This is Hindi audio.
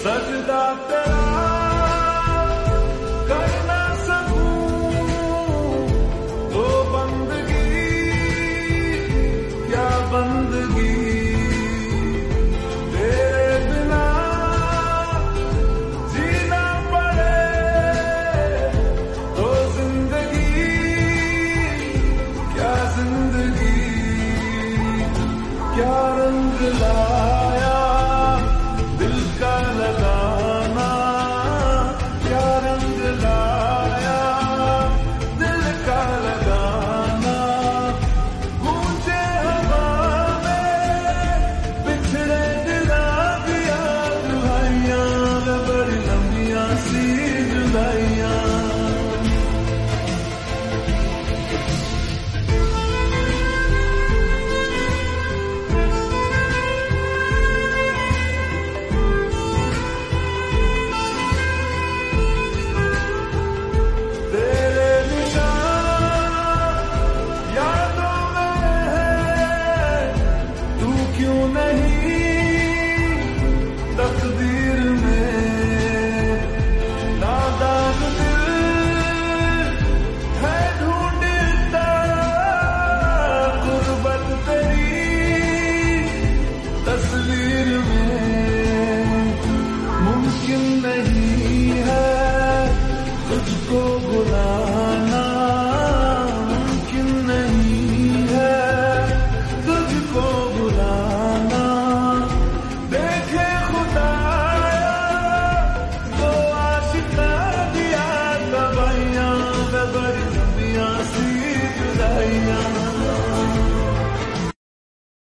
सजदा तेरा कर ना सकूं तो बंदगी क्या बंदगी तेरे बिना जीना पड़े तो जिंदगी क्या जिंदगी क्या रंग ला